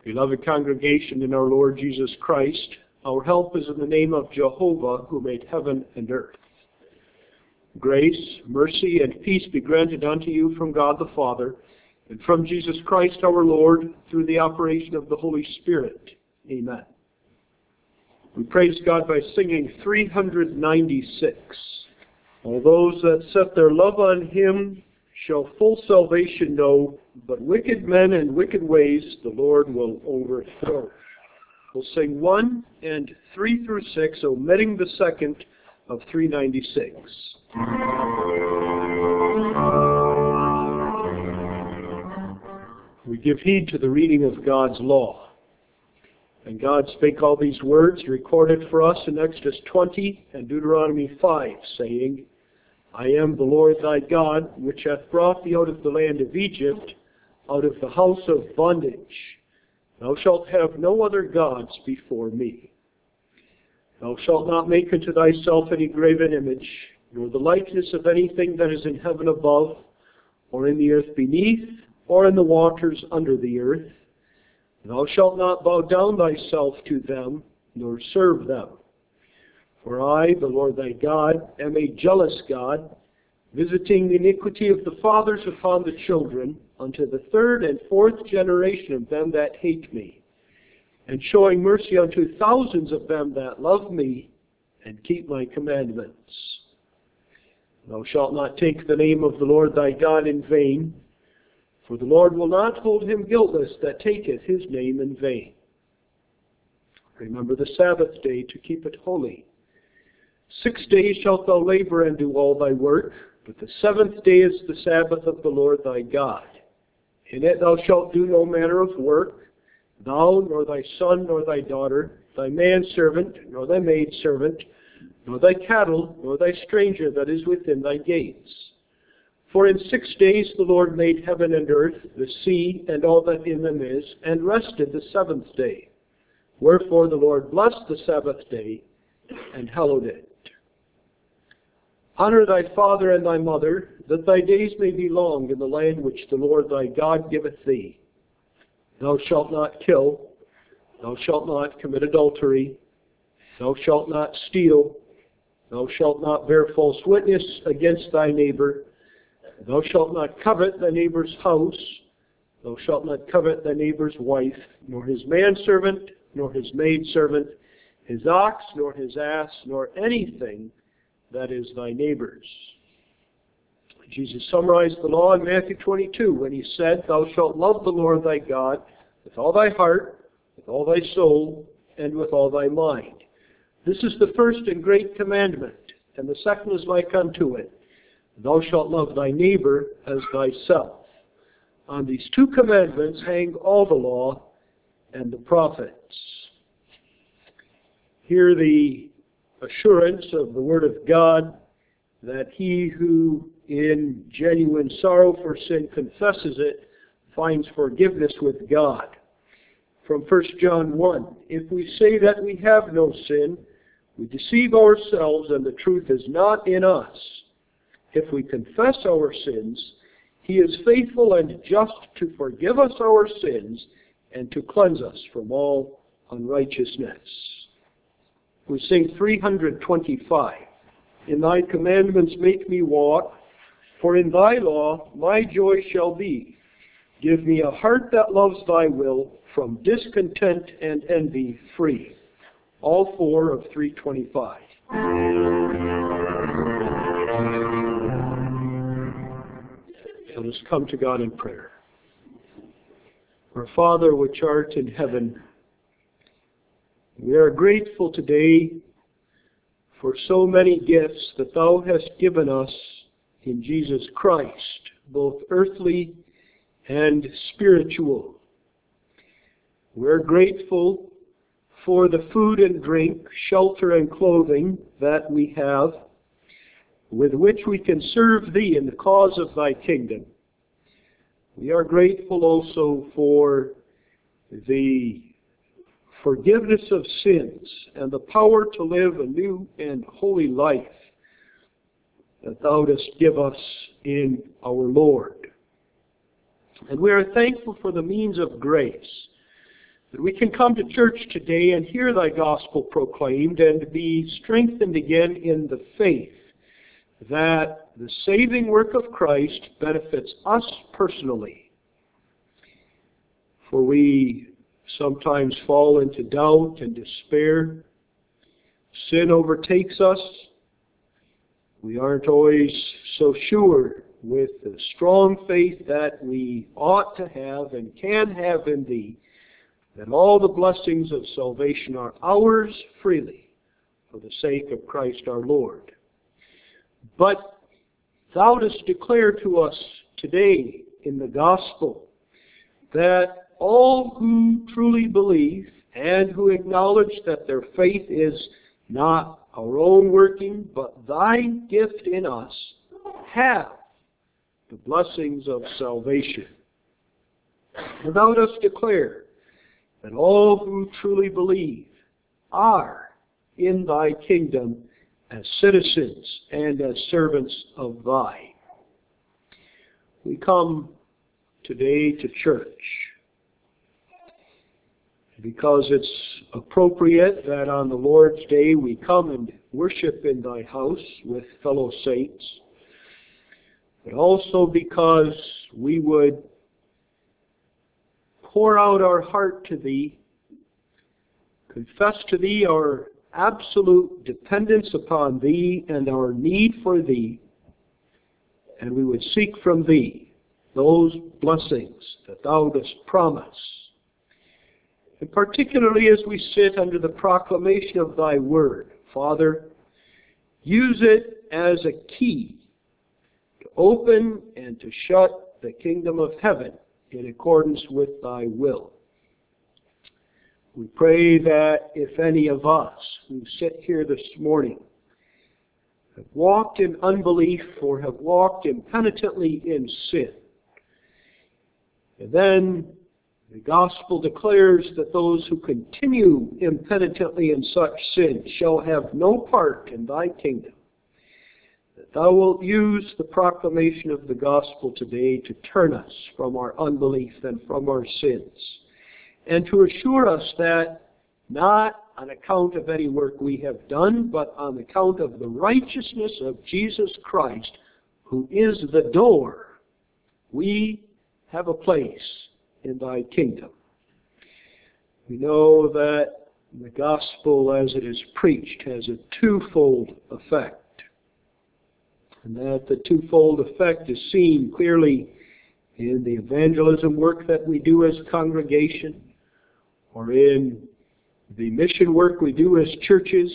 Beloved congregation in our Lord Jesus Christ, our help is in the name of Jehovah, who made heaven and earth. Grace, mercy, and peace be granted unto you from God the Father, and from Jesus Christ our Lord, through the operation of the Holy Spirit. Amen. We praise God by singing 396. All those that set their love on Him shall full salvation know, but wicked men and wicked ways the Lord will overthrow. We'll sing 1 and 3 through 6, omitting the second of 396. We give heed to the reading of God's law. And God spake all these words, recorded for us in Exodus 20 and Deuteronomy 5, saying, I am the Lord thy God, which hath brought thee out of the land of Egypt, out of the house of bondage. Thou shalt have no other gods before me. Thou shalt not make unto thyself any graven image, nor the likeness of anything that is in heaven above, or in the earth beneath, or in the waters under the earth. Thou shalt not bow down thyself to them, nor serve them. For I, the Lord thy God, am a jealous God, visiting the iniquity of the fathers upon the children, unto the third and fourth generation of them that hate me, and showing mercy unto thousands of them that love me, and keep my commandments. Thou shalt not take the name of the Lord thy God in vain, for the Lord will not hold him guiltless that taketh his name in vain. Remember the Sabbath day to keep it holy. 6 days shalt thou labor and do all thy work, but the seventh day is the Sabbath of the Lord thy God. In it thou shalt do no manner of work, thou, nor thy son, nor thy daughter, thy manservant, nor thy maidservant, nor thy cattle, nor thy stranger that is within thy gates. For in 6 days the Lord made heaven and earth, the sea, and all that in them is, and rested the seventh day. Wherefore the Lord blessed the Sabbath day, and hallowed it. Honor thy father and thy mother, that thy days may be long in the land which the Lord thy God giveth thee. Thou shalt not kill, thou shalt not commit adultery, thou shalt not steal, thou shalt not bear false witness against thy neighbor, thou shalt not covet thy neighbor's house, thou shalt not covet thy neighbor's wife, nor his manservant, nor his maidservant, his ox, nor his ass, nor anything that is thy neighbor's. Jesus summarized the law in Matthew 22 when he said, Thou shalt love the Lord thy God with all thy heart, with all thy soul, and with all thy mind. This is the first and great commandment, and the second is like unto it. Thou shalt love thy neighbor as thyself. On these two commandments hang all the law and the prophets. Hear the assurance of the Word of God that he who in genuine sorrow for sin confesses it finds forgiveness with God. From 1 John 1, if we say that we have no sin, we deceive ourselves and the truth is not in us. If we confess our sins, he is faithful and just to forgive us our sins and to cleanse us from all unrighteousness. We sing 325. In thy commandments make me walk, for in thy law my joy shall be. Give me a heart that loves thy will, from discontent and envy free. All four of 325. Let us come to God in prayer. Our Father which art in heaven, we are grateful today for so many gifts that thou hast given us in Jesus Christ, both earthly and spiritual. We're grateful for the food and drink, shelter and clothing that we have, with which we can serve thee in the cause of thy kingdom. We are grateful also for the forgiveness of sins and the power to live a new and holy life that thou dost give us in our Lord. And we are thankful for the means of grace that we can come to church today and hear thy gospel proclaimed and be strengthened again in the faith that the saving work of Christ benefits us personally. For we sometimes fall into doubt and despair. Sin overtakes us. We aren't always so sure with the strong faith that we ought to have and can have in Thee, that all the blessings of salvation are ours freely for the sake of Christ our Lord. But Thou dost declare to us today in the gospel that all who truly believe and who acknowledge that their faith is not our own working, but Thy gift in us, have the blessings of salvation. And Thou dost declare that all who truly believe are in Thy kingdom as citizens and as servants of Thy. We come today to church because it's appropriate that on the Lord's Day we come and worship in Thy house with fellow saints, but also because we would pour out our heart to Thee, confess to Thee our absolute dependence upon Thee and our need for Thee, and we would seek from Thee those blessings that Thou dost promise. And particularly as we sit under the proclamation of Thy Word, Father, use it as a key to open and to shut the kingdom of heaven in accordance with Thy will. We pray that if any of us who sit here this morning have walked in unbelief or have walked impenitently in sin, and then the gospel declares that those who continue impenitently in such sin shall have no part in Thy kingdom, that Thou wilt use the proclamation of the gospel today to turn us from our unbelief and from our sins, and to assure us that not on account of any work we have done, but on account of the righteousness of Jesus Christ, who is the door, we have a place in Thy kingdom. We know that the gospel as it is preached has a twofold effect, and that the twofold effect is seen clearly in the evangelism work that we do as a congregation, or in the mission work we do as churches.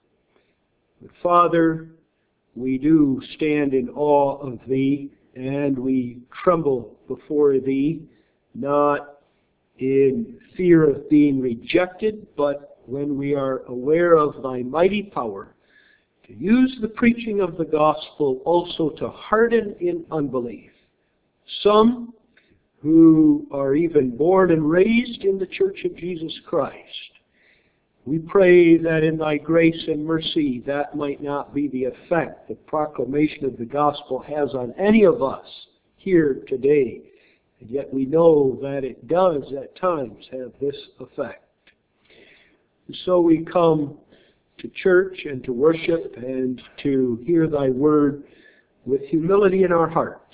But Father, we do stand in awe of Thee, and we tremble before Thee, not in fear of being rejected, but when we are aware of Thy mighty power to use the preaching of the gospel also to harden in unbelief some who are even born and raised in the Church of Jesus Christ. We pray that in Thy grace and mercy that might not be the effect the proclamation of the gospel has on any of us here today. And yet we know that it does at times have this effect. And so we come to church and to worship and to hear Thy word with humility in our hearts.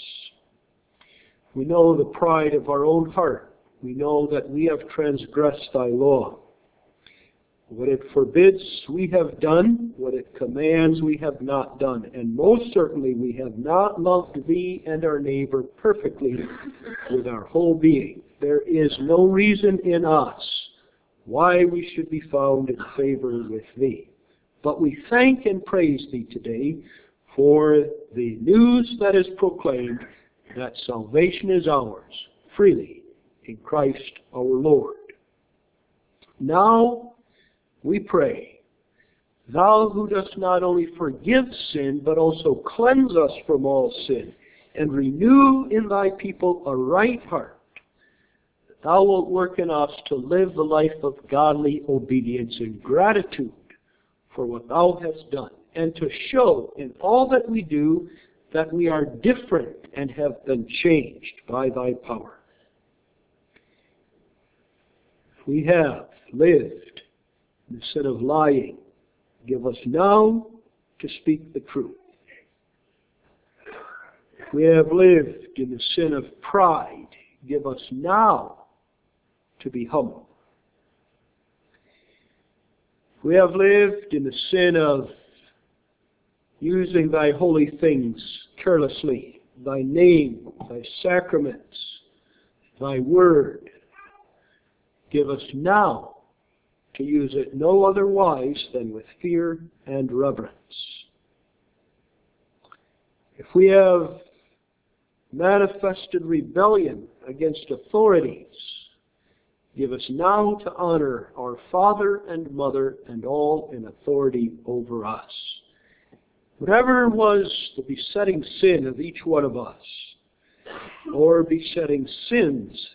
We know the pride of our own heart. We know that we have transgressed Thy law. What it forbids, we have done. What it commands, we have not done. And most certainly, we have not loved Thee and our neighbor perfectly with our whole being. There is no reason in us why we should be found in favor with Thee. But we thank and praise Thee today for the news that is proclaimed that salvation is ours freely in Christ our Lord. Now, we pray, Thou who dost not only forgive sin, but also cleanse us from all sin, and renew in Thy people a right heart, that Thou wilt work in us to live the life of godly obedience and gratitude for what Thou hast done, and to show in all that we do that we are different and have been changed by Thy power. we have lived in the sin of lying, give us now to speak the truth. If we have lived in the sin of pride, give us now to be humble. If we have lived in the sin of using thy holy things carelessly, thy name, thy sacraments, thy word, give us now to use it no otherwise than with fear and reverence. If we have manifested rebellion against authorities, give us now to honor our father and mother and all in authority over us. Whatever was the besetting sin of each one of us, or besetting sins,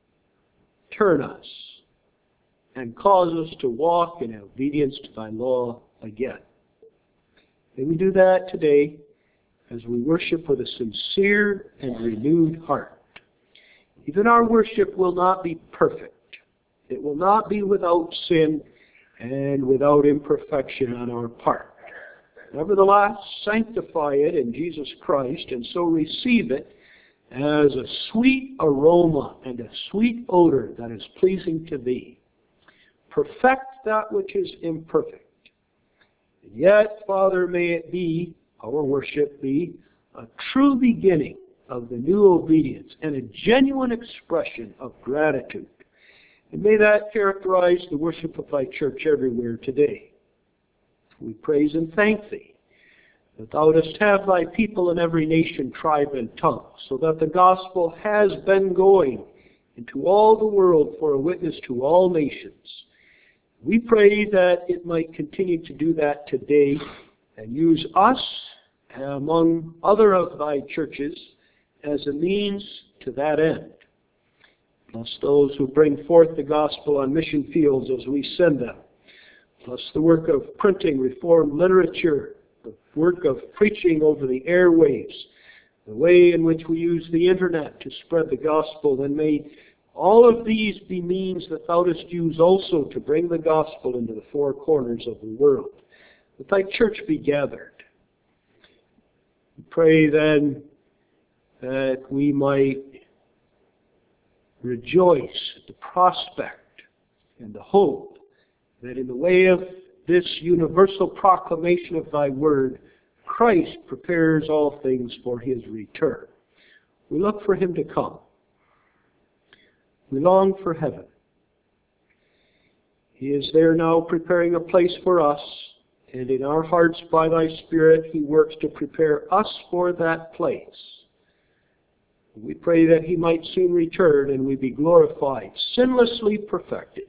turn us and cause us to walk in obedience to thy law again. May we do that today as we worship with a sincere and renewed heart. Even our worship will not be perfect. It will not be without sin and without imperfection on our part. Nevertheless, sanctify it in Jesus Christ, and so receive it as a sweet aroma and a sweet odor that is pleasing to thee. Perfect that which is imperfect. And yet, Father, may it be, our worship be, a true beginning of the new obedience and a genuine expression of gratitude. And may that characterize the worship of thy church everywhere today. We praise and thank thee that thou dost have thy people in every nation, tribe, and tongue, so that the gospel has been going into all the world for a witness to all nations. We pray that it might continue to do that today and use us among other of thy churches as a means to that end. Bless those who bring forth the gospel on mission fields as we send them. Plus the work of printing Reformed literature, the work of preaching over the airwaves, the way in which we use the internet to spread the gospel, and may all of these be means that thou dost use also to bring the gospel into the four corners of the world, that thy church be gathered. We pray then that we might rejoice at the prospect and the hope that in the way of this universal proclamation of thy word, Christ prepares all things for his return. We look for him to come. We long for heaven. He is there now preparing a place for us, and in our hearts by thy Spirit he works to prepare us for that place. We pray that he might soon return and we be glorified, sinlessly perfected,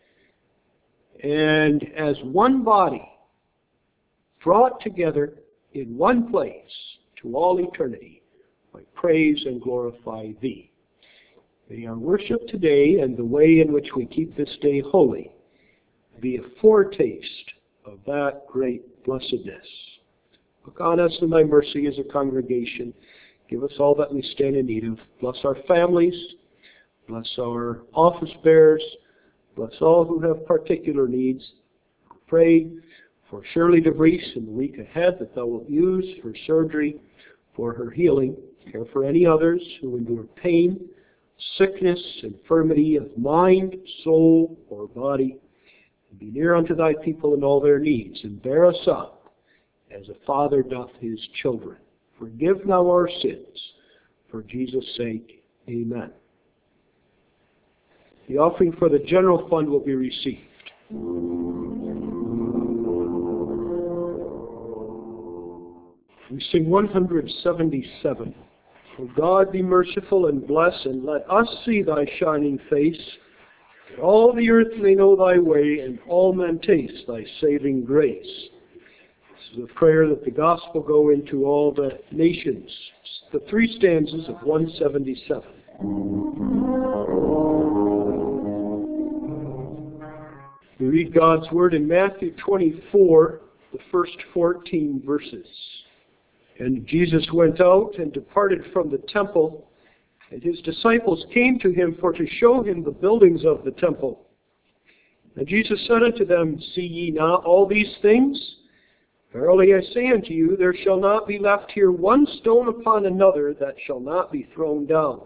and as one body, brought together in one place to all eternity, I praise and glorify thee. May our worship today and the way in which we keep this day holy be a foretaste of that great blessedness. Look on us in thy mercy as a congregation. Give us all that we stand in need of. Bless our families. Bless our office bearers. Bless all who have particular needs. Pray for Shirley DeVries in the week ahead that thou wilt use her surgery for her healing. Care for any others who endure pain, sickness, infirmity of mind, soul, or body. And be near unto thy people in all their needs, and bear us up as a father doth his children. Forgive now our sins. For Jesus' sake, amen. The offering for the general fund will be received. We sing 177. O God, be merciful and bless, and let us see thy shining face, that all the earth may know thy way, and all men taste thy saving grace. This is a prayer that the gospel go into all the nations. The three stanzas of 177. We read God's word in Matthew 24, the first 14 verses. And Jesus went out and departed from the temple, and his disciples came to him for to show him the buildings of the temple. And Jesus said unto them, See ye not all these things? Verily I say unto you, there shall not be left here one stone upon another that shall not be thrown down.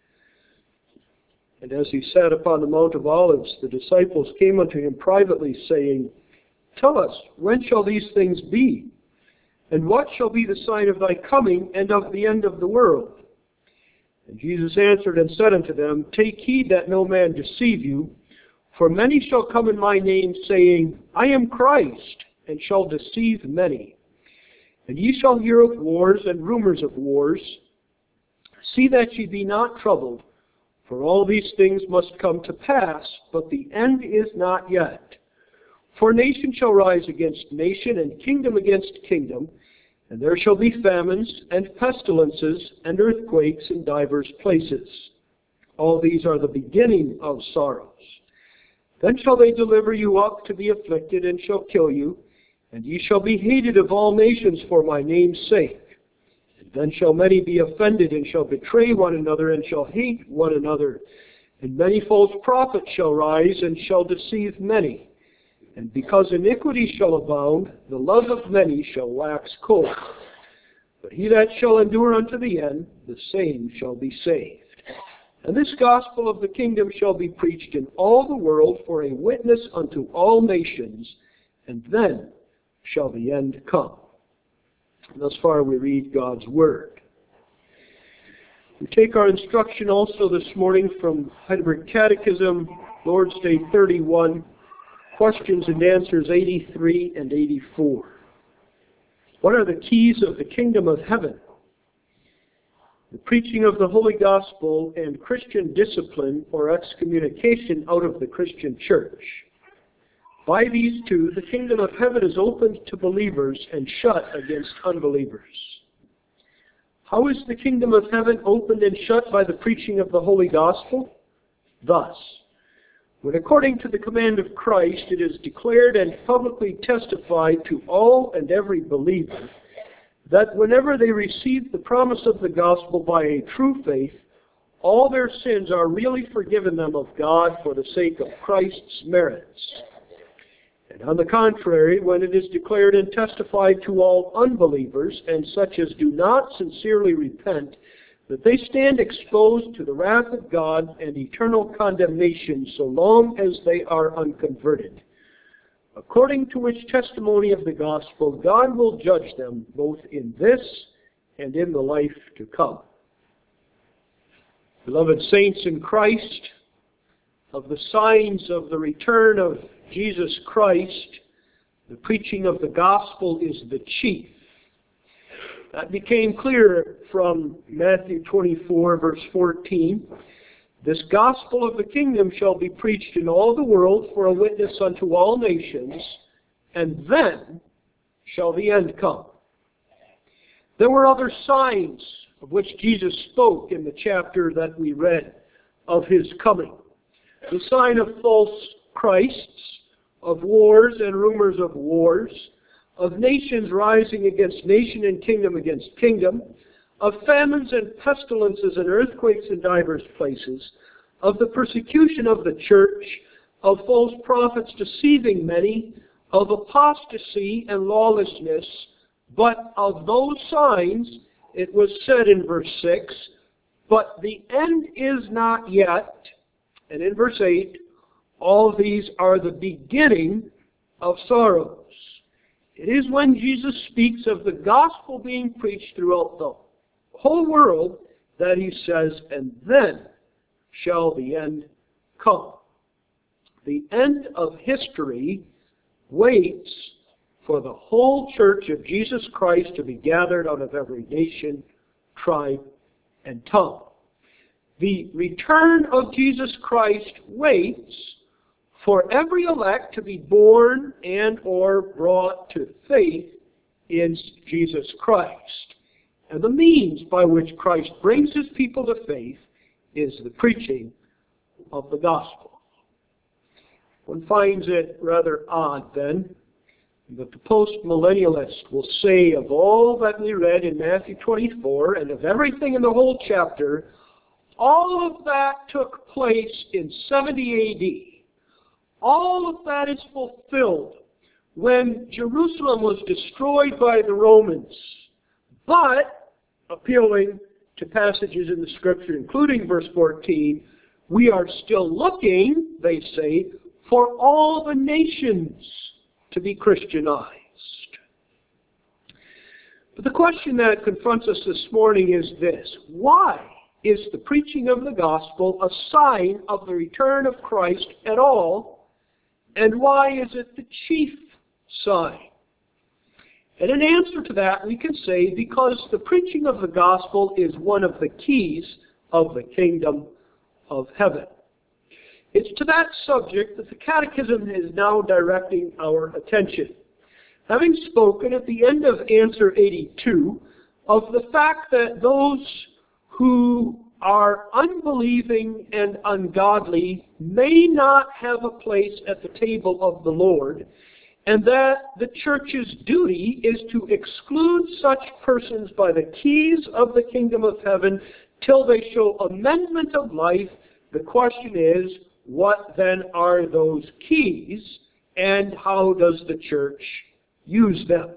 And as he sat upon the Mount of Olives, the disciples came unto him privately, saying, Tell us, when shall these things be? And what shall be the sign of thy coming and of the end of the world? And Jesus answered and said unto them, Take heed that no man deceive you, for many shall come in my name, saying, I am Christ, and shall deceive many. And ye shall hear of wars and rumors of wars. See that ye be not troubled, for all these things must come to pass, but the end is not yet. For nation shall rise against nation, and kingdom against kingdom, and there shall be famines, and pestilences, and earthquakes in divers places. All these are the beginning of sorrows. Then shall they deliver you up to be afflicted, and shall kill you, and ye shall be hated of all nations for my name's sake. And then shall many be offended, and shall betray one another, and shall hate one another. And many false prophets shall rise, and shall deceive many. And because iniquity shall abound, the love of many shall wax cold. But he that shall endure unto the end, the same shall be saved. And this gospel of the kingdom shall be preached in all the world for a witness unto all nations, and then shall the end come. Thus far we read God's Word. We take our instruction also this morning from Heidelberg Catechism, Lord's Day 31, questions and answers 83 and 84. What are the keys of the kingdom of heaven? The preaching of the Holy Gospel and Christian discipline or excommunication out of the Christian church. By these two, the kingdom of heaven is opened to believers and shut against unbelievers. How is the kingdom of heaven opened and shut by the preaching of the Holy Gospel? Thus, when according to the command of Christ it is declared and publicly testified to all and every believer that whenever they receive the promise of the gospel by a true faith, all their sins are really forgiven them of God for the sake of Christ's merits. And on the contrary, when it is declared and testified to all unbelievers, and such as do not sincerely repent, that they stand exposed to the wrath of God and eternal condemnation so long as they are unconverted. According to which testimony of the gospel, God will judge them both in this and in the life to come. Beloved saints in Christ, of the signs of the return of Jesus Christ, the preaching of the gospel is the chief. That became clear from Matthew 24, verse 14. This gospel of the kingdom shall be preached in all the world for a witness unto all nations, and then shall the end come. There were other signs of which Jesus spoke in the chapter that we read of his coming. The sign of false Christs, of wars and rumors of wars, of nations rising against nation and kingdom against kingdom, of famines and pestilences and earthquakes in divers places, of the persecution of the church, of false prophets deceiving many, of apostasy and lawlessness. But of those signs, it was said in verse 6, but the end is not yet. And in verse 8, all these are the beginning of sorrows. It is when Jesus speaks of the gospel being preached throughout the whole world that he says, and then shall the end come. The end of history waits for the whole church of Jesus Christ to be gathered out of every nation, tribe, and tongue. The return of Jesus Christ waits for every elect to be born and or brought to faith in Jesus Christ. And the means by which Christ brings his people to faith is the preaching of the gospel. One finds it rather odd, then, that the post-millennialist will say of all that we read in Matthew 24 and of everything in the whole chapter, all of that took place in 70 A.D. All of that is fulfilled when Jerusalem was destroyed by the Romans. But, appealing to passages in the Scripture, including verse 14, we are still looking, they say, for all the nations to be Christianized. But the question that confronts us this morning is this: why is the preaching of the gospel a sign of the return of Christ at all, and why is it the chief sign? And in answer to that, we can say because the preaching of the gospel is one of the keys of the kingdom of heaven. It's to that subject that the Catechism is now directing our attention. Having spoken at the end of answer 82 of the fact that those who are unbelieving and ungodly may not have a place at the table of the Lord, and that the church's duty is to exclude such persons by the keys of the kingdom of heaven till they show amendment of life, the question is, what then are those keys, and how does the church use them?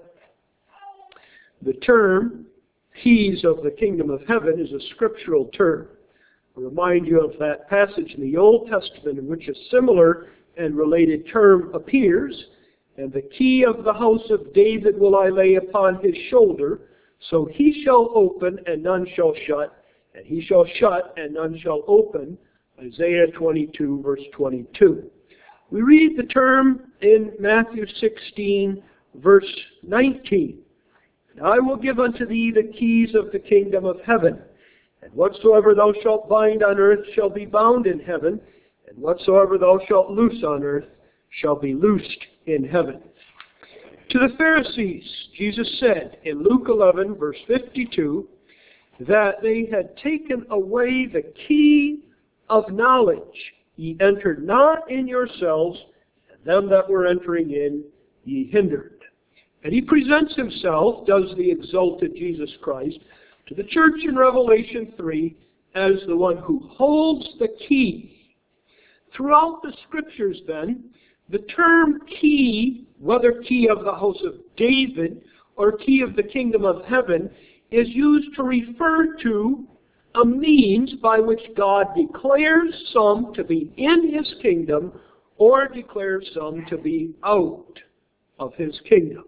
The term keys of the kingdom of heaven is a scriptural term. I'll remind you of that passage in the Old Testament in which a similar and related term appears. And the key of the house of David will I lay upon his shoulder, so he shall open and none shall shut, and he shall shut and none shall open. Isaiah 22, verse 22. We read the term in Matthew 16, verse 19. And I will give unto thee the keys of the kingdom of heaven. And whatsoever thou shalt bind on earth shall be bound in heaven, and whatsoever thou shalt loose on earth shall be loosed in heaven. To the Pharisees, Jesus said in Luke 11, verse 52, that they had taken away the key of knowledge. Ye entered not in yourselves, and them that were entering in ye hindered. And he presents himself, does the exalted Jesus Christ, to the church in Revelation 3 as the one who holds the key. Throughout the Scriptures, then, the term key, whether key of the house of David or key of the kingdom of heaven, is used to refer to a means by which God declares some to be in his kingdom or declares some to be out of his kingdom.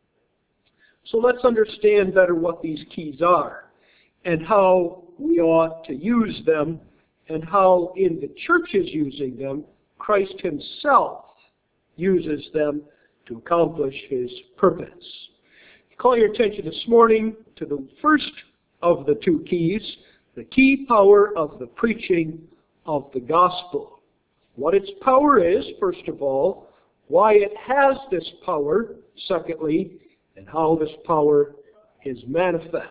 So let's understand better what these keys are and how we ought to use them and how in the churches using them, Christ himself uses them to accomplish his purpose. I call your attention this morning to the first of the two keys, the key power of the preaching of the gospel. What its power is, first of all, why it has this power, secondly, and how this power is manifest.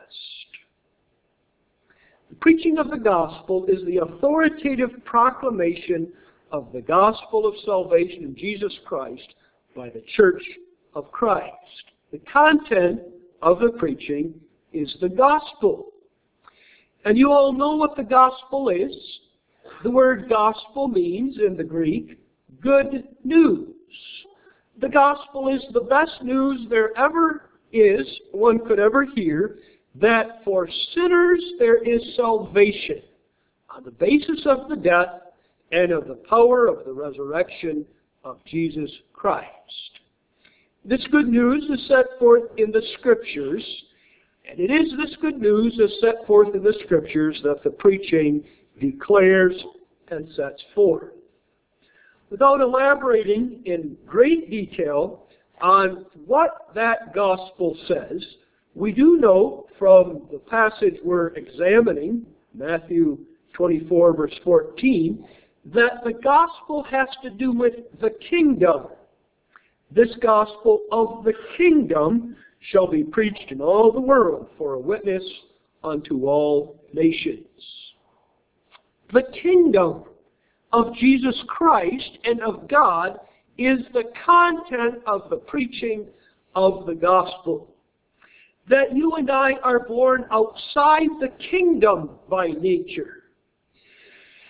The preaching of the gospel is the authoritative proclamation of the gospel of salvation in Jesus Christ by the church of Christ. The content of the preaching is the gospel. And you all know what the gospel is. The word gospel means, in the Greek, good news. The gospel is the best news there ever is, one could ever hear, that for sinners there is salvation on the basis of the death and of the power of the resurrection of Jesus Christ. This good news is set forth in the Scriptures, and it is this good news as set forth in the Scriptures that the preaching declares and sets forth. Without elaborating in great detail on what that gospel says, we do know from the passage we're examining, Matthew 24, verse 14, that the gospel has to do with the kingdom. This gospel of the kingdom shall be preached in all the world for a witness unto all nations. The kingdom of Jesus Christ and of God is the content of the preaching of the gospel. That you and I are born outside the kingdom by nature.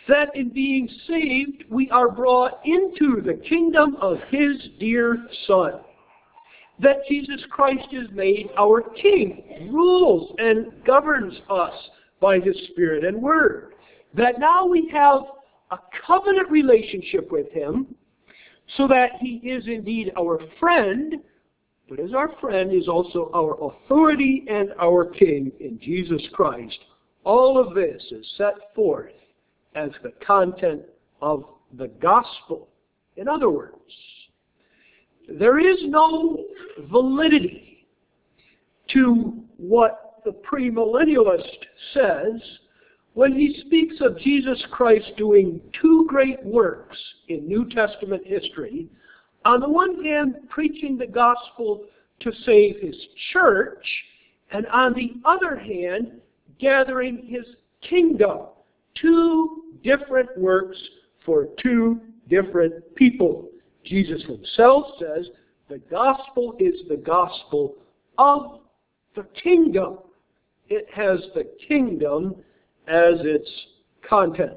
that in being saved, we are brought into the kingdom of His dear Son. That Jesus Christ is made our King, rules and governs us by His Spirit and Word. That now we have a covenant relationship with Him, so that He is indeed our friend, but as our friend is also our authority and our King in Jesus Christ. All of this is set forth as the content of the gospel. In other words, there is no validity to what the premillennialist says when he speaks of Jesus Christ doing two great works in New Testament history. On the one hand, preaching the gospel to save His church, and on the other hand, gathering His kingdom. Two different works for two different people. Jesus Himself says the gospel is the gospel of the kingdom. It has the kingdom as its content.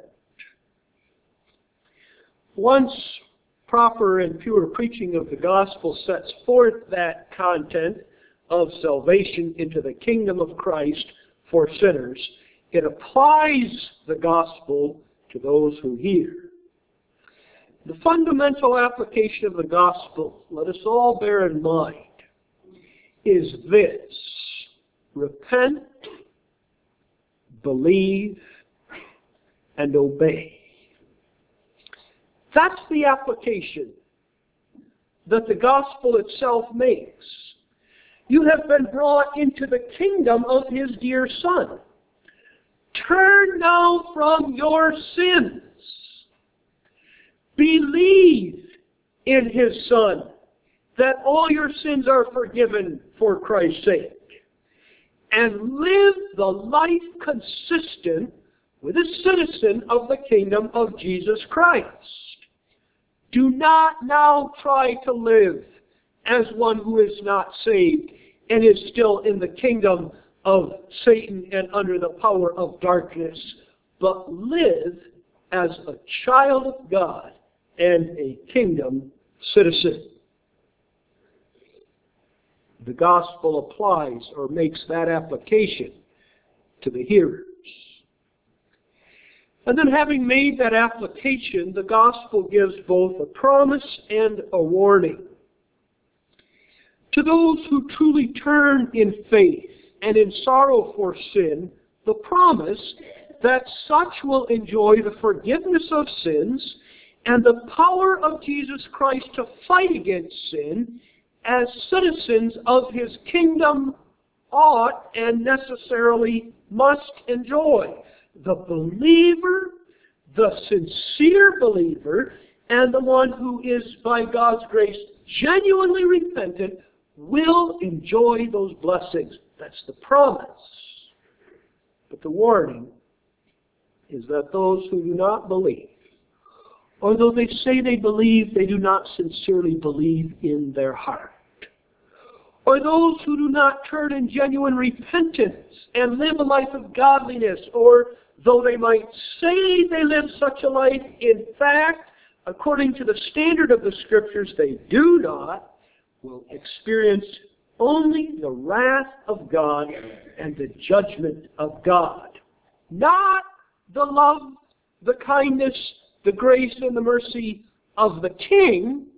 Once proper and pure preaching of the gospel sets forth that content of salvation into the kingdom of Christ for sinners, it applies the gospel to those who hear. The fundamental application of the gospel, let us all bear in mind, is this: repent, believe, and obey. That's the application that the gospel itself makes. You have been brought into the kingdom of His dear Son. Turn now from your sins. Believe in His Son, that all your sins are forgiven for Christ's sake. And live the life consistent with a citizen of the kingdom of Jesus Christ. Do not now try to live as one who is not saved and is still in the kingdom of Satan and under the power of darkness, but live as a child of God and a kingdom citizen. The gospel applies or makes that application to the hearers. And then, having made that application, the gospel gives both a promise and a warning. To those who truly turn in faith and in sorrow for sin, the promise that such will enjoy the forgiveness of sins and the power of Jesus Christ to fight against sin as citizens of His kingdom ought and necessarily must enjoy. The believer, the sincere believer, and the one who is, by God's grace, genuinely repentant, will enjoy those blessings. That's the promise. But the warning is that those who do not believe, or though they say they believe, they do not sincerely believe in their heart. Or those who do not turn in genuine repentance and live a life of godliness, or though they might say they live such a life, in fact, according to the standard of the Scriptures, they do not, will experience only the wrath of God and the judgment of God. Not the love, the kindness, the grace, and the mercy of the King.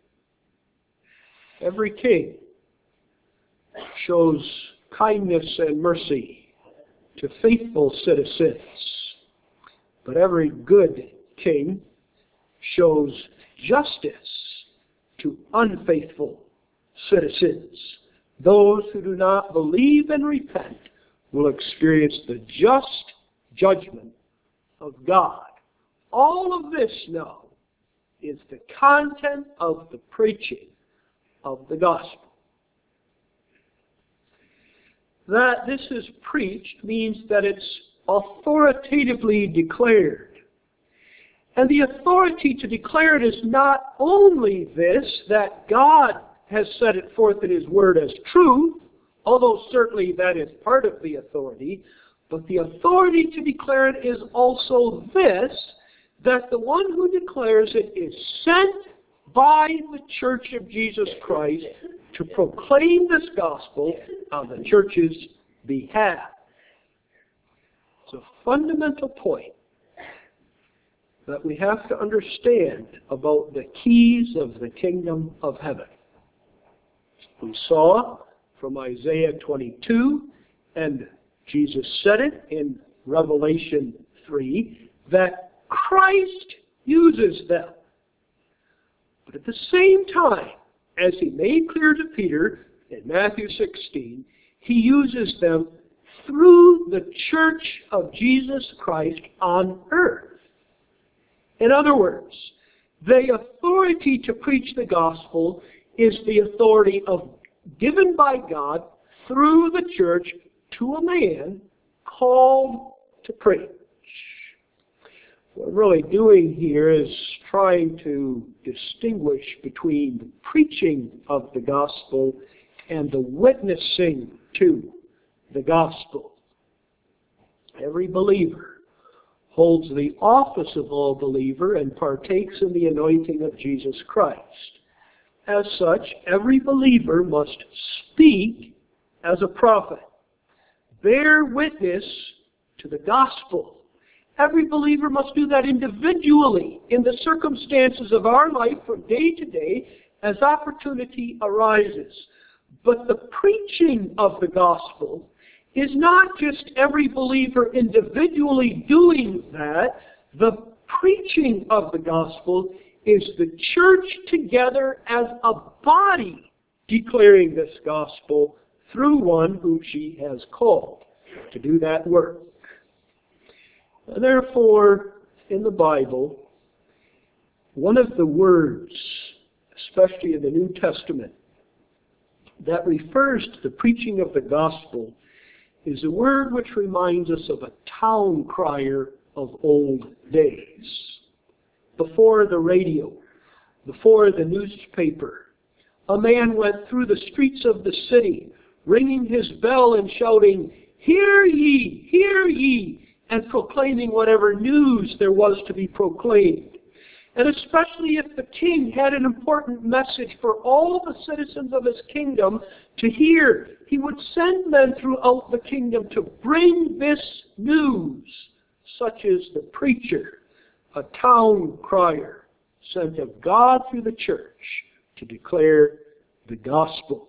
Every king shows kindness and mercy to faithful citizens. But every good king shows justice to unfaithful citizens. Those who do not believe and repent will experience the just judgment of God. All of this now is the content of the preaching of the gospel. That this is preached means that it's authoritatively declared. And the authority to declare it is not only this, that God has set it forth in His Word as truth, although certainly that is part of the authority, but the authority to declare it is also this, that the one who declares it is sent by the Church of Jesus Christ to proclaim this gospel on the church's behalf. It's a fundamental point that we have to understand about the keys of the kingdom of heaven. We saw from Isaiah 22, and Jesus said it in Revelation 3, that Christ uses them. But at the same time, as he made clear to Peter in Matthew 16, he uses them through the church of Jesus Christ on earth. In other words, the authority to preach the gospel is the authority given by God through the church to a man called to preach. What we're really doing here is trying to distinguish between the preaching of the gospel and the witnessing to the gospel. Every believer holds the office of all believer and partakes in the anointing of Jesus Christ. As such, every believer must speak as a prophet, bear witness to the gospel. Every believer must do that individually in the circumstances of our life from day to day as opportunity arises. But the preaching of the gospel is not just every believer individually doing that. The preaching of the gospel is the church together as a body declaring this gospel through one whom she has called to do that work. Therefore, in the Bible, one of the words, especially in the New Testament, that refers to the preaching of the gospel is a word which reminds us of a town crier of old days. Before the radio, before the newspaper, a man went through the streets of the city, ringing his bell and shouting, "Hear ye, hear ye," and proclaiming whatever news there was to be proclaimed. And especially if the king had an important message for all the citizens of his kingdom to hear, he would send men throughout the kingdom to bring this news, such as the preacher, a town crier, sent of God through the church to declare the gospel.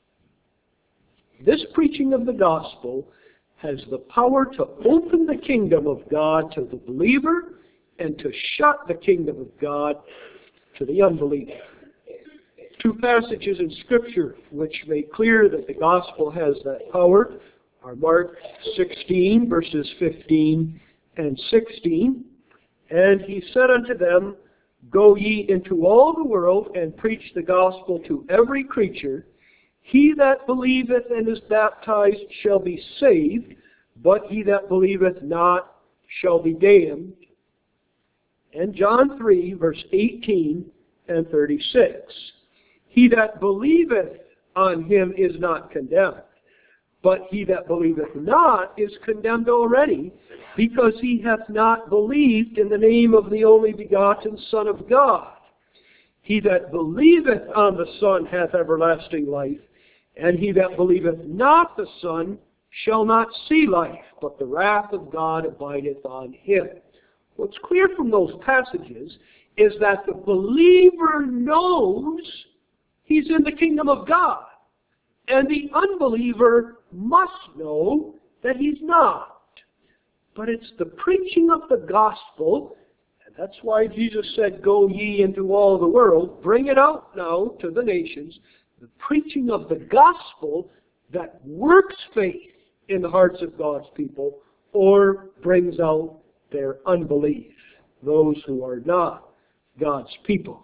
This preaching of the gospel has the power to open the kingdom of God to the believer and to shut the kingdom of God to the unbeliever. Two passages in Scripture which make clear that the gospel has that power are Mark 16, verses 15 and 16. "And he said unto them, Go ye into all the world and preach the gospel to every creature. He that believeth and is baptized shall be saved, but he that believeth not shall be damned." And John 3, verse 18 and 36. "He that believeth on him is not condemned, but he that believeth not is condemned already, because he hath not believed in the name of the only begotten Son of God. He that believeth on the Son hath everlasting life, and he that believeth not the Son shall not see life, but the wrath of God abideth on him." What's clear from those passages is that the believer knows he's in the kingdom of God, and the unbeliever must know that he's not. But it's the preaching of the gospel, and that's why Jesus said, "Go ye into all the world," bring it out now to the nations, the preaching of the gospel that works faith in the hearts of God's people or brings out their unbelief, those who are not God's people.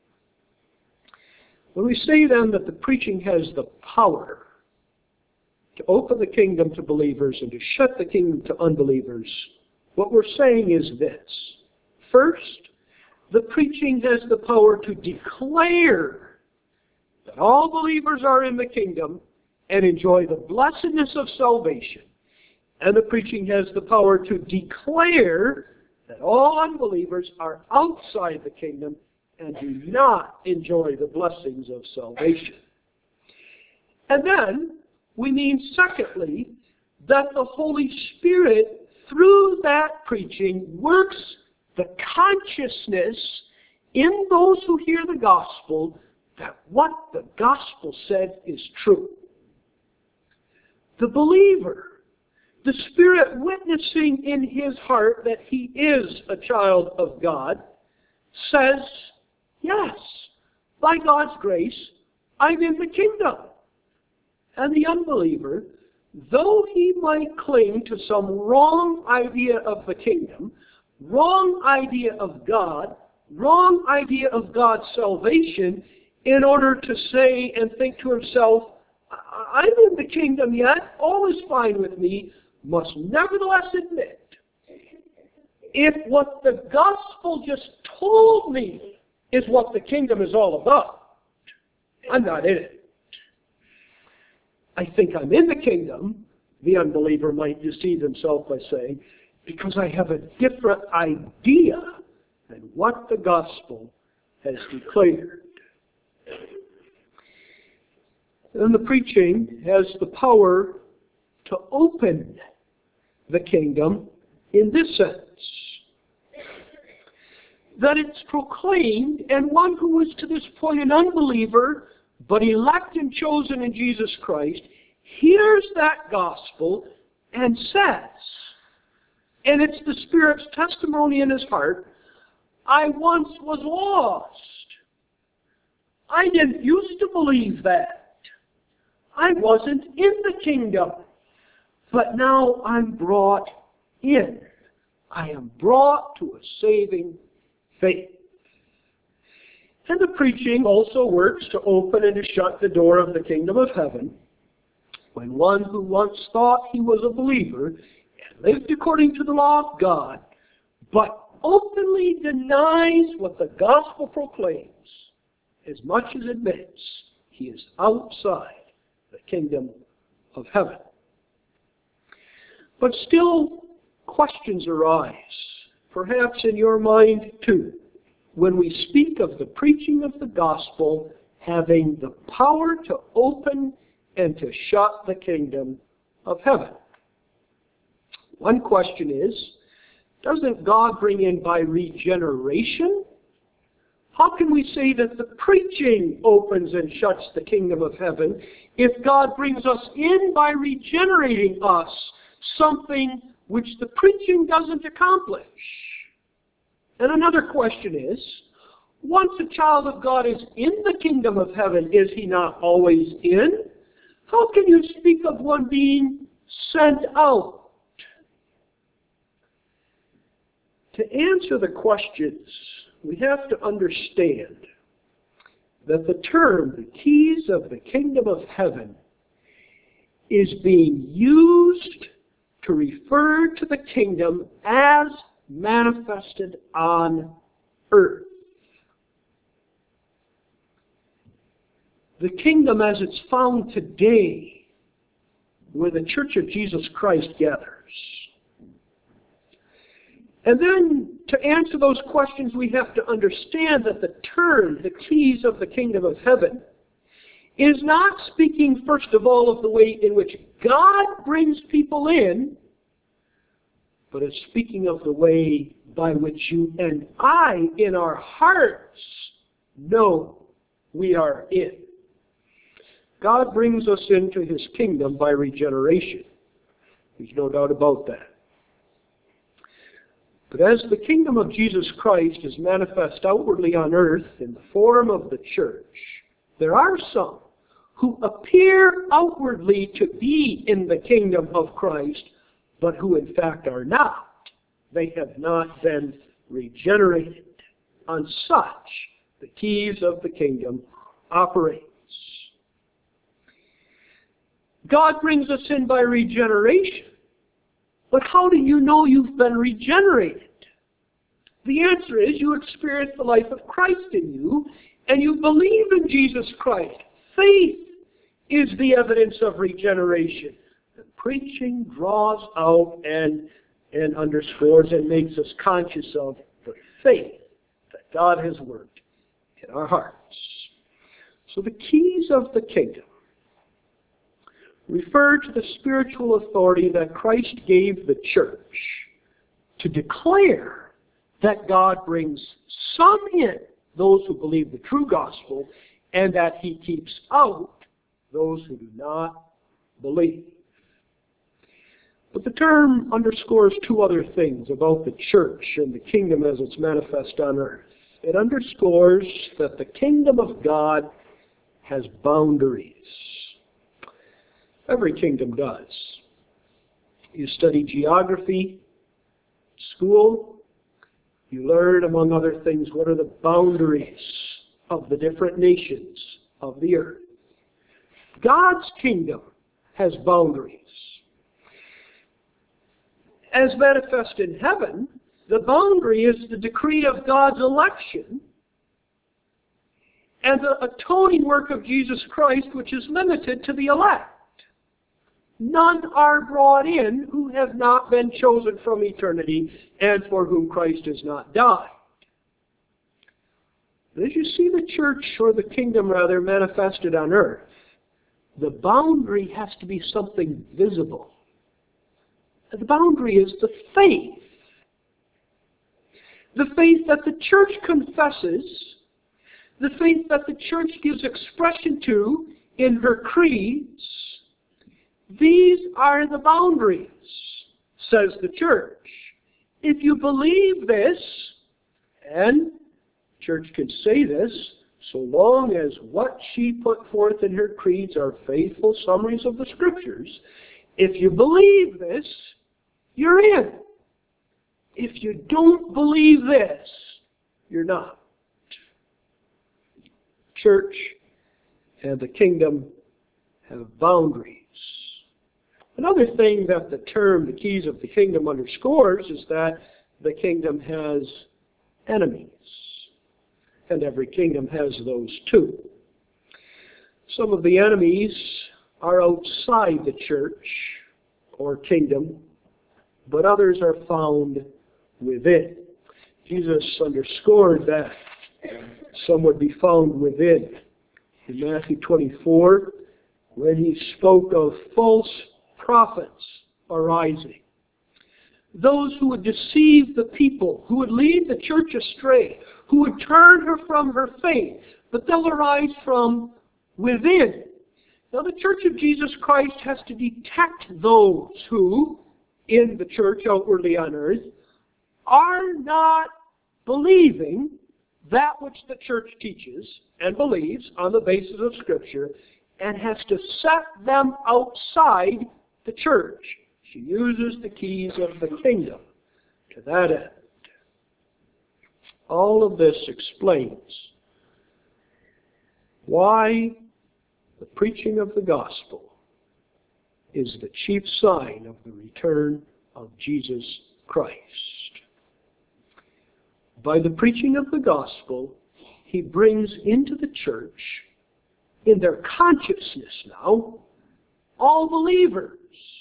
When we say then that the preaching has the power to open the kingdom to believers and to shut the kingdom to unbelievers, what we're saying is this. First, the preaching has the power to declare that all believers are in the kingdom and enjoy the blessedness of salvation. And the preaching has the power to declare that all unbelievers are outside the kingdom and do not enjoy the blessings of salvation. And then we mean, secondly, that the Holy Spirit, through that preaching, works the consciousness in those who hear the gospel that what the gospel said is true. The believer, the Spirit witnessing in his heart that he is a child of God, says, yes, by God's grace, I'm in the kingdom. And the unbeliever, though he might cling to some wrong idea of the kingdom, wrong idea of God, wrong idea of God's salvation, in order to say and think to himself, I'm in the kingdom yet, all is fine with me, must nevertheless admit, if what the gospel just told me is what the kingdom is all about, I'm not in it. I think I'm in the kingdom, the unbeliever might deceive himself by saying, because I have a different idea than what the gospel has declared. And the preaching has the power to open the kingdom in this sense, that it's proclaimed, and one who was to this point an unbeliever, but elect and chosen in Jesus Christ, hears that gospel and says, and it's the Spirit's testimony in his heart, I once was lost. I didn't used to believe that. I wasn't in the kingdom. But now I'm brought in. I am brought to a saving faith. And the preaching also works to open and to shut the door of the kingdom of heaven. When one who once thought he was a believer and lived according to the law of God, but openly denies what the gospel proclaims, as much as admits he is outside the kingdom of heaven. But still, questions arise, perhaps in your mind too, when we speak of the preaching of the gospel having the power to open and to shut the kingdom of heaven. One question is, doesn't God bring in by regeneration? How can we say that the preaching opens and shuts the kingdom of heaven if God brings us in by regenerating us, something which the preaching doesn't accomplish? And another question is, once a child of God is in the kingdom of heaven, is he not always in? How can you speak of one being sent out? To answer the questions, we have to understand that the term, the keys of the kingdom of heaven, is being used to refer to the kingdom as manifested on earth. The kingdom as it's found today, where the Church of Jesus Christ gathers. And then, to answer those questions, we have to understand that the term, the keys of the kingdom of heaven, is not speaking, first of all, of the way in which God brings people in, but is speaking of the way by which you and I, in our hearts, know we are in. God brings us into his kingdom by regeneration. There's no doubt about that. But as the kingdom of Jesus Christ is manifest outwardly on earth in the form of the church, there are some who appear outwardly to be in the kingdom of Christ, but who in fact are not. They have not been regenerated. On such, the keys of the kingdom operate. God brings us in by regeneration. But how do you know you've been regenerated? The answer is you experience the life of Christ in you, and you believe in Jesus Christ. Faith is the evidence of regeneration. The preaching draws out and and underscores and makes us conscious of the faith that God has worked in our hearts. So the keys of the kingdom refer to the spiritual authority that Christ gave the church to declare that God brings some in, those who believe the true gospel, and that he keeps out those who do not believe. But the term underscores two other things about the church and the kingdom as it's manifest on earth. It underscores that the kingdom of God has boundaries. Every kingdom does. You study geography, school, you learn, among other things, what are the boundaries of the different nations of the earth. God's kingdom has boundaries. As manifest in heaven, the boundary is the decree of God's election and the atoning work of Jesus Christ, which is limited to the elect. None are brought in who have not been chosen from eternity and for whom Christ has not died. But as you see the church, or the kingdom rather, manifested on earth, the boundary has to be something visible. The boundary is the faith. The faith that the church confesses, the faith that the church gives expression to in her creeds. These are the boundaries, says the church. If you believe this, and the church can say this, so long as what she put forth in her creeds are faithful summaries of the Scriptures, if you believe this, you're in. If you don't believe this, you're not. Church and the kingdom have boundaries. Another thing that the term, the keys of the kingdom, underscores is that the kingdom has enemies. And every kingdom has those too. Some of the enemies are outside the church or kingdom, but others are found within. Jesus underscored that some would be found within. In Matthew 24, when he spoke of false prophets arising, those who would deceive the people, who would lead the church astray, who would turn her from her faith, but they'll arise from within. Now the Church of Jesus Christ has to detect those who, in the church outwardly on earth, are not believing that which the church teaches and believes on the basis of Scripture, and has to set them outside the church. She uses the keys of the kingdom to that end. All of this explains why the preaching of the gospel is the chief sign of the return of Jesus Christ. By the preaching of the gospel, he brings into the church, in their consciousness now, all believers.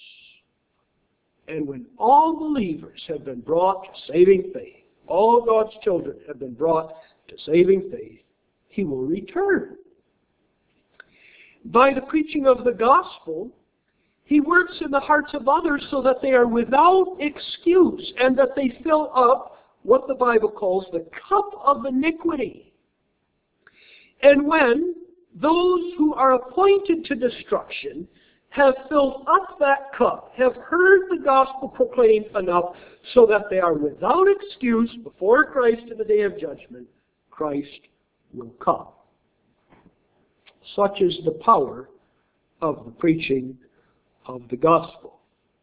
And when all believers have been brought to saving faith, all God's children have been brought to saving faith, he will return. By the preaching of the gospel, he works in the hearts of others so that they are without excuse and that they fill up what the Bible calls the cup of iniquity. And when those who are appointed to destruction have filled up that cup, have heard the gospel proclaimed enough so that they are without excuse before Christ in the day of judgment, Christ will come. Such is the power of the preaching of the gospel.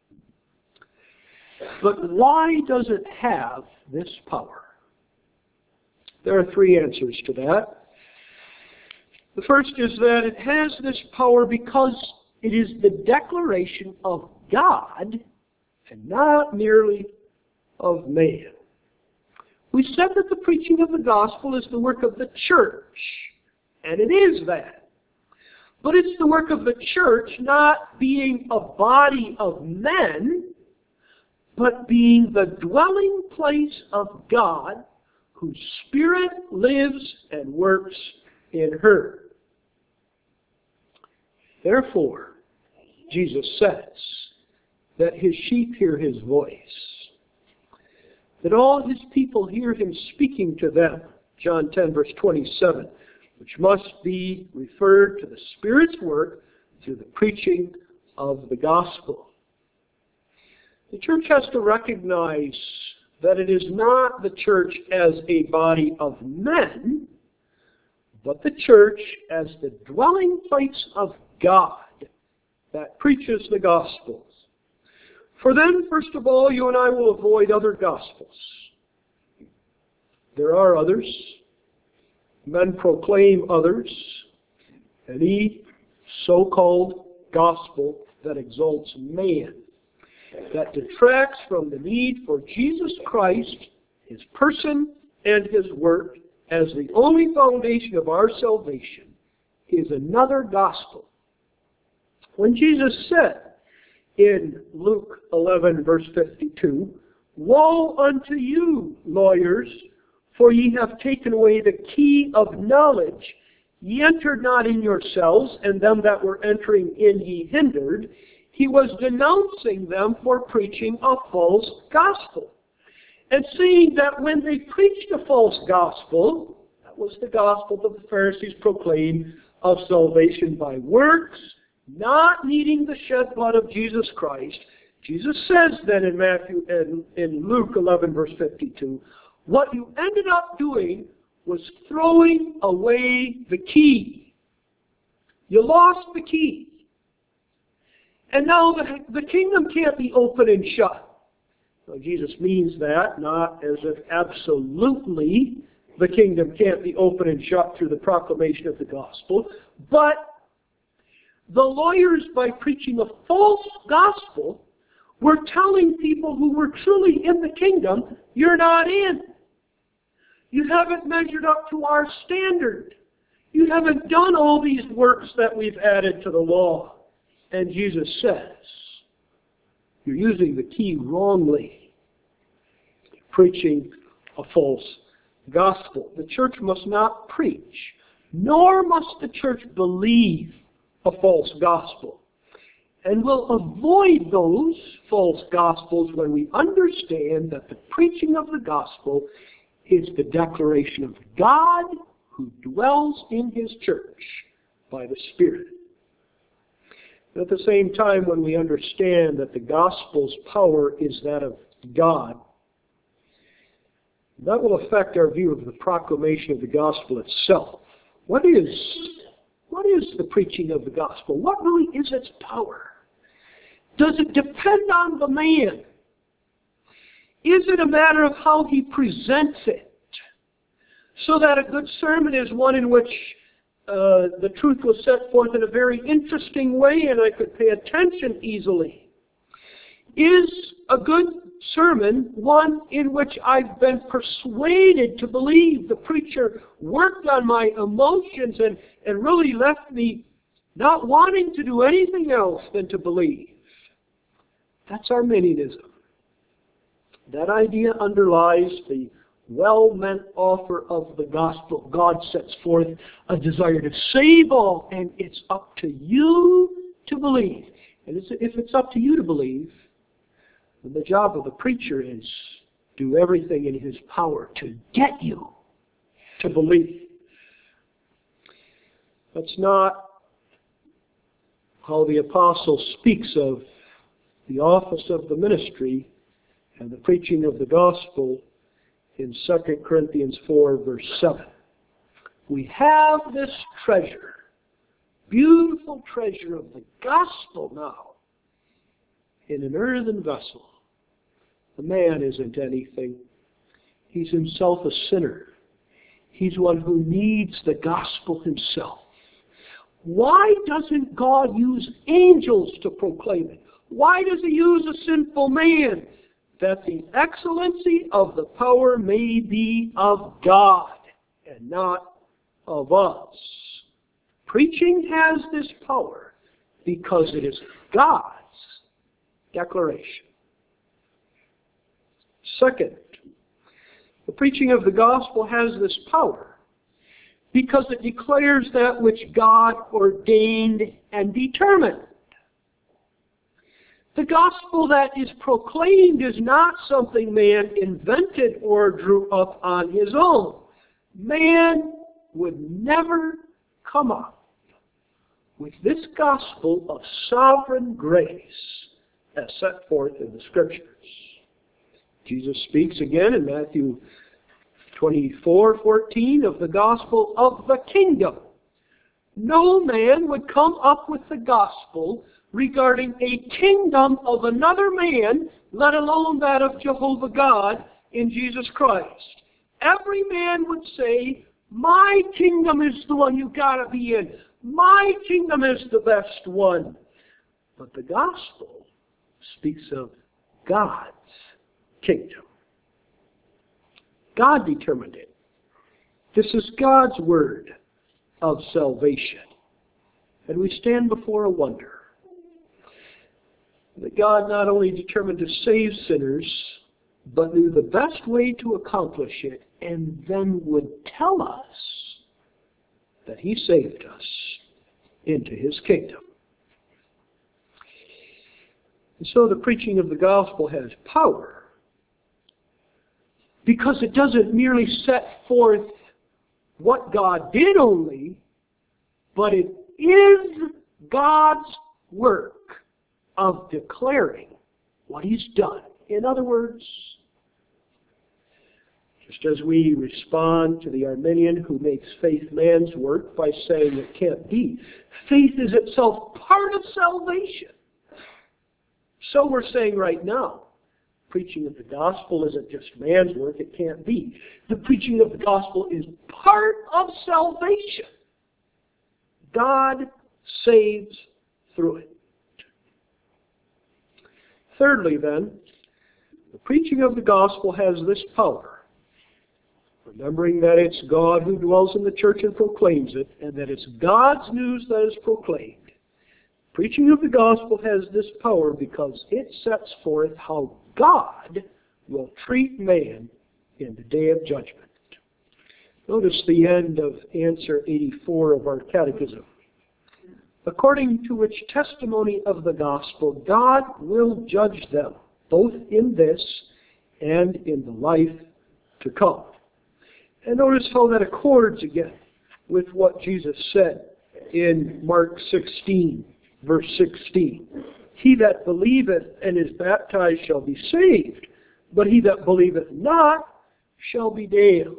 But why does it have this power? There are three answers to that. The first is that it has this power because it is the declaration of God and not merely of man. We said that the preaching of the gospel is the work of the church, and it is that. But it's the work of the church not being a body of men, but being the dwelling place of God, whose Spirit lives and works in her. Therefore, Jesus says that his sheep hear his voice, that all his people hear him speaking to them, John 10, verse 27, which must be referred to the Spirit's work through the preaching of the gospel. The church has to recognize that it is not the church as a body of men, but the church as the dwelling place of God that preaches the gospels. For then, first of all, you and I will avoid other gospels. There are others. Men proclaim others. Any so-called gospel that exalts man, that detracts from the need for Jesus Christ, his person and his work, as the only foundation of our salvation, is another gospel. When Jesus said in Luke 11, verse 52, "Woe unto you, lawyers, for ye have taken away the key of knowledge. Ye entered not in yourselves, and them that were entering in ye hindered." He was denouncing them for preaching a false gospel. And seeing that when they preached a false gospel, that was the gospel that the Pharisees proclaimed of salvation by works, not needing the shed blood of Jesus Christ, Jesus says then in Luke 11, verse 52, what you ended up doing was throwing away the key. You lost the key. And now the kingdom can't be open and shut. Well, Jesus means that, not as if absolutely the kingdom can't be open and shut through the proclamation of the gospel, but the lawyers, by preaching a false gospel, were telling people who were truly in the kingdom, you're not in. You haven't measured up to our standard. You haven't done all these works that we've added to the law. And Jesus says, you're using the key wrongly, preaching a false gospel. The church must not preach, nor must the church believe a false gospel. And we'll avoid those false gospels when we understand that the preaching of the gospel is the declaration of God who dwells in his church by the Spirit. At the same time, when we understand that the gospel's power is that of God, that will affect our view of the proclamation of the gospel itself. What is the preaching of the gospel? What really is its power? Does it depend on the man? Is it a matter of how he presents it? So that a good sermon is one in which the truth was set forth in a very interesting way and I could pay attention easily. Is a good sermon one in which I've been persuaded to believe? The preacher worked on my emotions and really left me not wanting to do anything else than to believe. That's Arminianism. That idea underlies the well-meant offer of the gospel. God sets forth a desire to save all, and it's up to you to believe. And if it's up to you to believe, then the job of the preacher is do everything in his power to get you to believe. That's not how the apostle speaks of the office of the ministry and the preaching of the gospel in 2 Corinthians 4, verse 7. We have this treasure, beautiful treasure of the gospel now, in an earthen vessel. The man isn't anything. He's himself a sinner. He's one who needs the gospel himself. Why doesn't God use angels to proclaim it? Why does he use a sinful man? That the excellency of the power may be of God and not of us. Preaching has this power because it is God's declaration. Second, the preaching of the gospel has this power because it declares that which God ordained and determined. The gospel that is proclaimed is not something man invented or drew up on his own. Man would never come up with this gospel of sovereign grace as set forth in the Scriptures. Jesus speaks again in Matthew 24:14 of the gospel of the kingdom. No man would come up with the gospel regarding a kingdom of another man, let alone that of Jehovah God in Jesus Christ. Every man would say, my kingdom is the one you got to be in. My kingdom is the best one. But the gospel speaks of God's kingdom. God determined it. This is God's word of salvation. And we stand before a wonder that God not only determined to save sinners, but knew the best way to accomplish it, and then would tell us that He saved us into His kingdom. And so the preaching of the gospel has power because it doesn't merely set forth what God did only, but it is God's work of declaring what He's done. In other words, just as we respond to the Arminian who makes faith man's work by saying it can't be, faith is itself part of salvation. So we're saying right now, preaching of the gospel isn't just man's work, it can't be. The preaching of the gospel is part of salvation. God saves through it. Thirdly, then, the preaching of the gospel has this power, remembering that it's God who dwells in the church and proclaims it, and that it's God's news that is proclaimed. Preaching of the gospel has this power because it sets forth how God will treat man in the day of judgment. Notice the end of answer 84 of our catechism. According to which testimony of the gospel, God will judge them, both in this and in the life to come. And notice how that accords again with what Jesus said in Mark 16, verse 16. He that believeth and is baptized shall be saved, but he that believeth not shall be damned.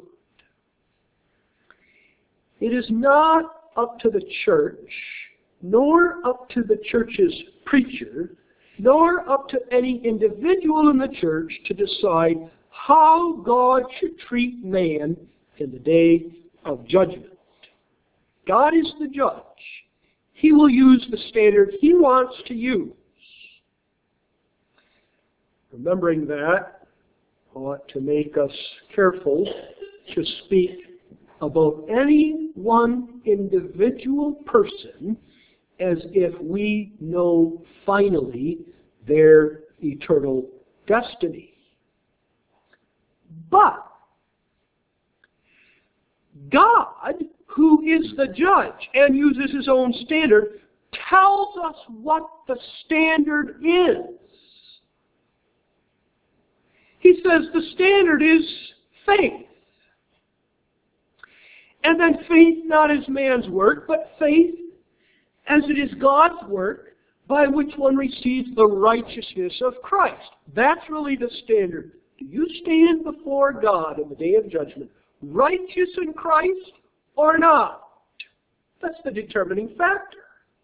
It is not up to the church, nor up to the church's preacher, nor up to any individual in the church to decide how God should treat man in the day of judgment. God is the judge. He will use the standard He wants to use. Remembering that ought to make us careful to speak about any one individual person as if we know finally their eternal destiny. But God, who is the judge and uses His own standard, tells us what the standard is. He says the standard is faith. And then faith not as man's work, but faith as it is God's work by which one receives the righteousness of Christ. That's really the standard. Do you stand before God in the day of judgment righteous in Christ or not? That's the determining factor.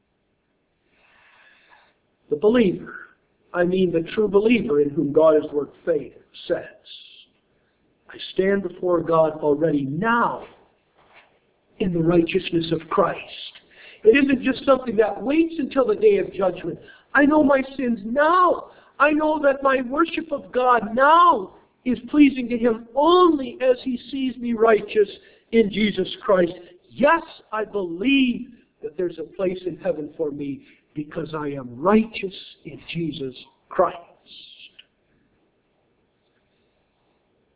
The believer, I mean the true believer in whom God has worked faith, says, I stand before God already now in the righteousness of Christ. It isn't just something that waits until the day of judgment. I know my sins now. I know that my worship of God now is pleasing to Him only as He sees me righteous in Jesus Christ. Yes, I believe that there's a place in heaven for me because I am righteous in Jesus Christ.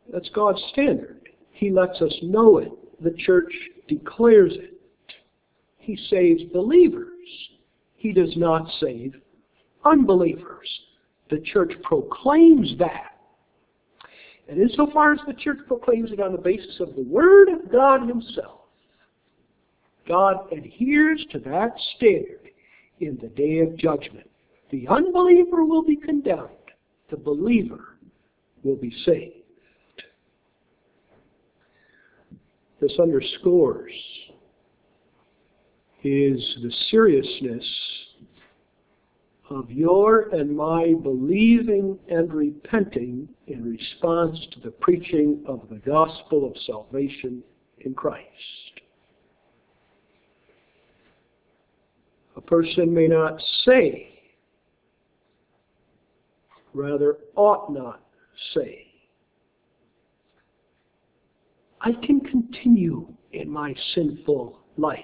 That's God's standard. He lets us know it. The church declares it. He saves believers. He does not save unbelievers. The church proclaims that. And insofar as the church proclaims it on the basis of the Word of God Himself, God adheres to that standard in the day of judgment. The unbeliever will be condemned. The believer will be saved. This underscores is the seriousness of your and my believing and repenting in response to the preaching of the gospel of salvation in Christ. A person may not say, rather ought not say, I can continue in my sinful life.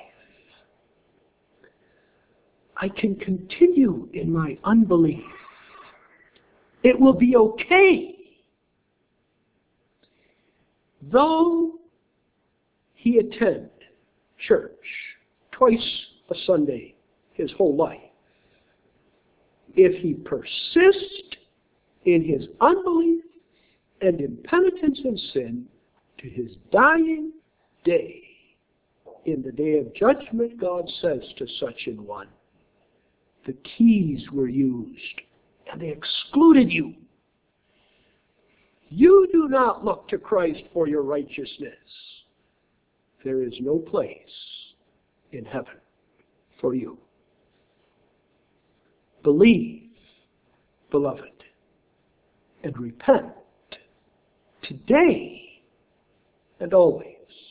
I can continue in my unbelief. It will be okay. Though he attend church twice a Sunday his whole life, if he persists in his unbelief and impenitence and sin to his dying day, in the day of judgment, God says to such an one, the keys were used, and they excluded you. You do not look to Christ for your righteousness. There is no place in heaven for you. Believe, beloved, and repent today and always.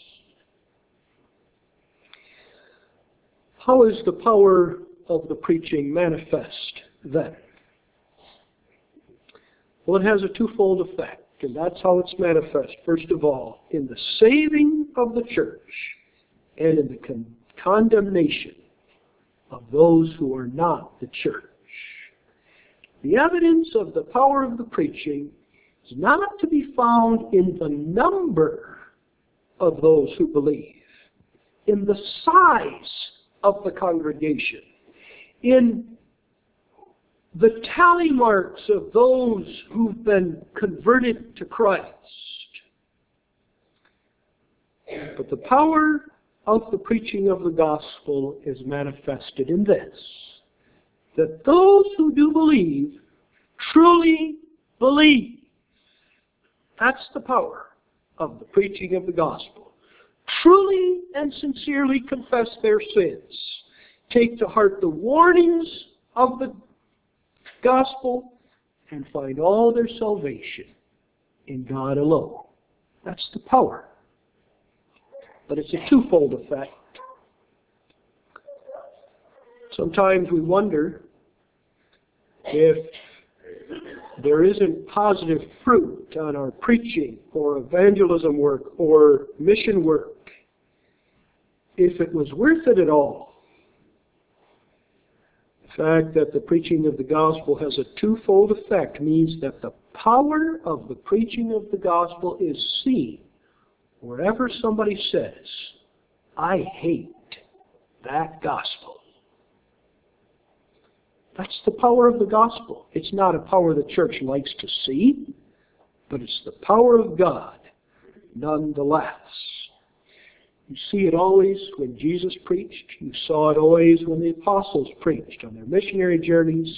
How is the power of the preaching manifest then? Well, it has a twofold effect, and that's how it's manifest. First of all, in the saving of the church and in the condemnation of those who are not the church. The evidence of the power of the preaching is not to be found in the number of those who believe, in the size of the congregation, in the tally marks of those who've been converted to Christ. But the power of the preaching of the gospel is manifested in this, that those who do believe truly believe. That's the power of the preaching of the gospel. Truly and sincerely confess their sins. Take to heart the warnings of the gospel and find all their salvation in God alone. That's the power. But it's a twofold effect. Sometimes we wonder if there isn't positive fruit on our preaching or evangelism work or mission work, if it was worth it at all. The fact that the preaching of the gospel has a twofold effect means that the power of the preaching of the gospel is seen wherever somebody says, I hate that gospel. That's the power of the gospel. It's not a power the church likes to see, but it's the power of God nonetheless. You see it always when Jesus preached. You saw it always when the apostles preached on their missionary journeys.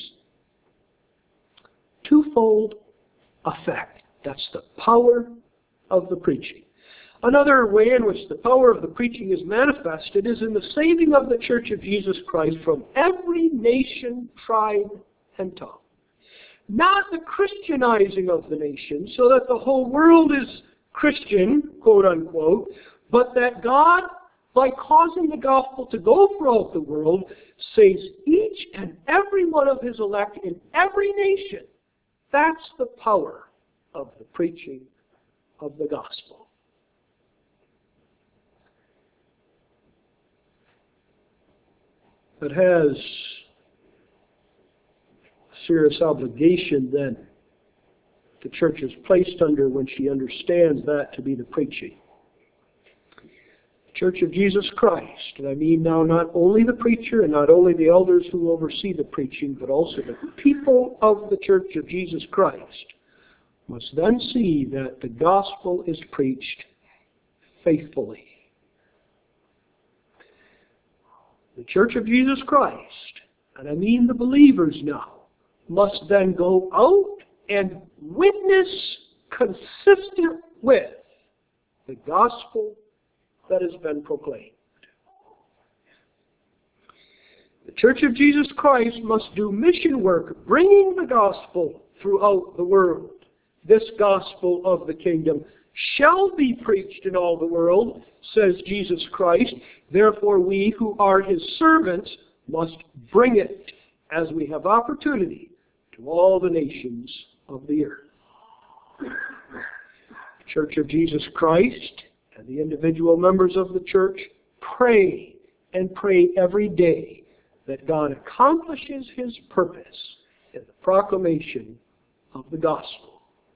Twofold effect. That's the power of the preaching. Another way in which the power of the preaching is manifested is in the saving of the Church of Jesus Christ from every nation, tribe, and tongue. Not the Christianizing of the nation so that the whole world is Christian, quote unquote, but that God, by causing the gospel to go throughout the world, saves each and every one of His elect in every nation. That's the power of the preaching of the gospel. It has serious obligation then the church is placed under when she understands that to be the preaching. The Church of Jesus Christ, and I mean now not only the preacher and not only the elders who oversee the preaching, but also the people of the Church of Jesus Christ, must then see that the gospel is preached faithfully. The Church of Jesus Christ, and I mean the believers now, must then go out and witness consistent with the gospel that has been proclaimed. The Church of Jesus Christ must do mission work, bringing the gospel throughout the world. This gospel of the kingdom shall be preached in all the world, says Jesus Christ. Therefore we who are His servants must bring it as we have opportunity to all the nations of the earth. The Church of Jesus Christ and the individual members of the church pray and pray every day that God accomplishes His purpose in the proclamation of the gospel.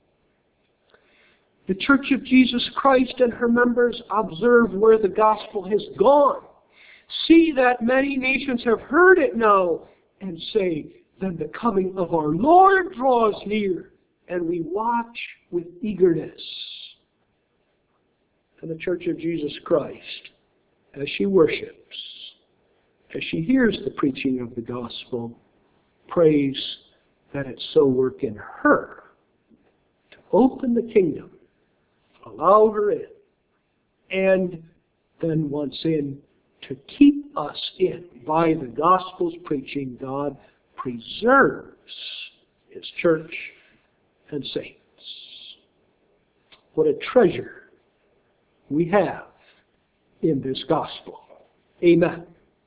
The Church of Jesus Christ and her members observe where the gospel has gone. See that many nations have heard it now and say, then the coming of our Lord draws near, and we watch with eagerness. And the Church of Jesus Christ, as she worships, as she hears the preaching of the gospel, prays that it so work in her to open the kingdom, allow her in, and then once in, to keep us in. By the gospel's preaching, God preserves His church and saints. What a treasure we have in this gospel. Amen.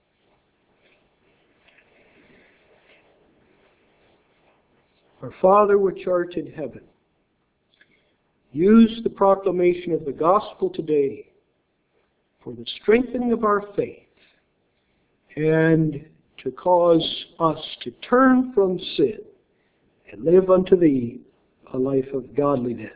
Our Father which art in heaven, use the proclamation of the gospel today for the strengthening of our faith and to cause us to turn from sin and live unto Thee a life of godliness.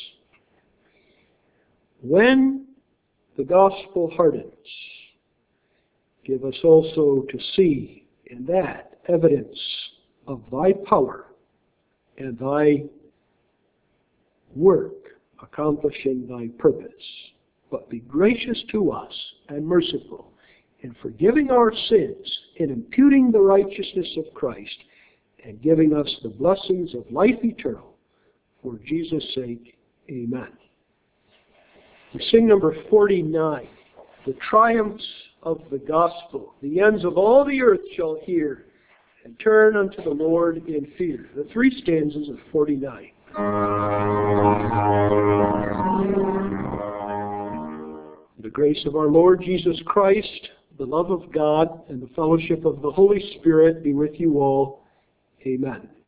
When the gospel hardens, give us also to see in that evidence of Thy power and Thy work accomplishing Thy purpose. But be gracious to us and merciful in forgiving our sins, in imputing the righteousness of Christ, and giving us the blessings of life eternal. For Jesus' sake, amen. We sing number 49, the triumphs of the gospel. The ends of all the earth shall hear and turn unto the Lord in fear. The three stanzas of 49. The grace of our Lord Jesus Christ, the love of God, and the fellowship of the Holy Spirit be with you all. Amen.